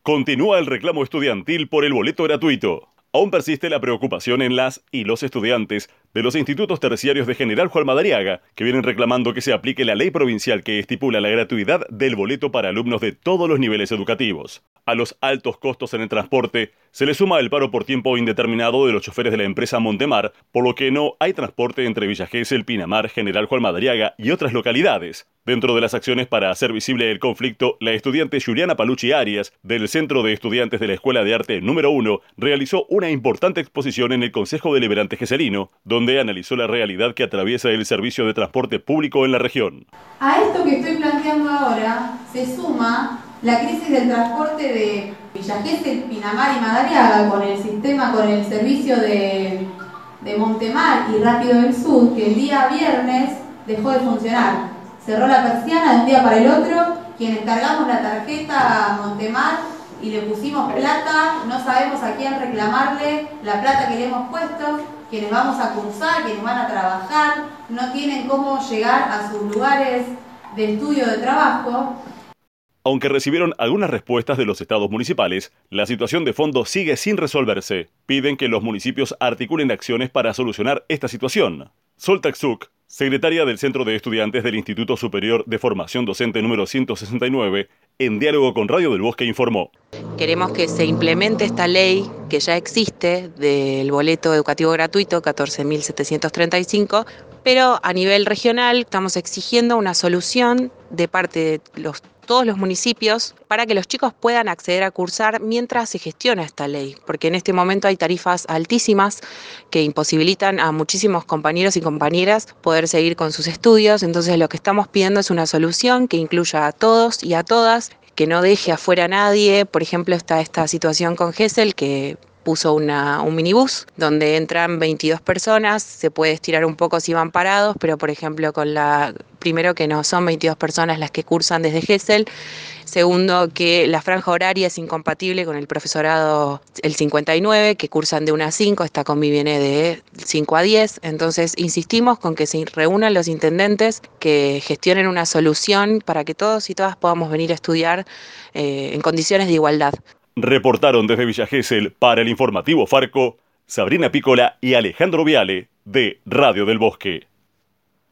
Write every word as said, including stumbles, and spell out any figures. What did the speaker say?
Continúa el reclamo estudiantil por el boleto gratuito. Aún persiste la preocupación en las y los estudiantes de los institutos terciarios de General Juan Madariaga, que vienen reclamando que se aplique la ley provincial que estipula la gratuidad del boleto para alumnos de todos los niveles educativos. A los altos costos en el transporte se le suma el paro por tiempo indeterminado de los choferes de la empresa Montemar, por lo que no hay transporte entre Villa Gesell, Pinamar, General Juan Madariaga y otras localidades. Dentro de las acciones para hacer visible el conflicto, la estudiante Juliana Palucci Arias, del Centro de Estudiantes de la Escuela de Arte número uno, realizó una importante exposición en el Consejo Deliberante Gesellino, donde analizó la realidad que atraviesa el servicio de transporte público en la región. A esto que estoy planteando ahora se suma la crisis del transporte de Villa Gesell, Pinamar y Madariaga con el sistema, con el servicio de, de Montemar y Rápido del Sur, que el día viernes dejó de funcionar. Cerró la persiana de un día para el otro, quienes cargamos la tarjeta a Montemar y le pusimos plata, no sabemos a quién reclamarle la plata que le hemos puesto, quienes vamos a cursar, quienes van a trabajar, no tienen cómo llegar a sus lugares de estudio de trabajo. Aunque recibieron algunas respuestas de los estados municipales, la situación de fondo sigue sin resolverse. Piden que los municipios articulen acciones para solucionar esta situación. Sol Taxuk, secretaria del Centro de Estudiantes del Instituto Superior de Formación Docente número ciento sesenta y nueve, en diálogo con Radio del Bosque informó. Queremos que se implemente esta ley que ya existe del boleto educativo gratuito catorce mil setecientos treinta y cinco, pero a nivel regional estamos exigiendo una solución de parte de los todos los municipios para que los chicos puedan acceder a cursar mientras se gestiona esta ley, porque en este momento hay tarifas altísimas que imposibilitan a muchísimos compañeros y compañeras poder seguir con sus estudios. Entonces lo que estamos pidiendo es una solución que incluya a todos y a todas, que no deje afuera a nadie. Por ejemplo, está esta situación con Gesell, que puso una, un minibús donde entran veintidós personas, se puede estirar un poco si van parados, pero por ejemplo con la primero que no son veintidós personas las que cursan desde Gesell, segundo que la franja horaria es incompatible con el profesorado el cincuenta y nueve, que cursan de una a cinco, esta combi viene de cinco a diez, entonces insistimos con que se reúnan los intendentes, que gestionen una solución para que todos y todas podamos venir a estudiar eh, en condiciones de igualdad. Reportaron desde Villa Gesell para el informativo Farco, Sabrina Pícola y Alejandro Viale, de Radio del Bosque.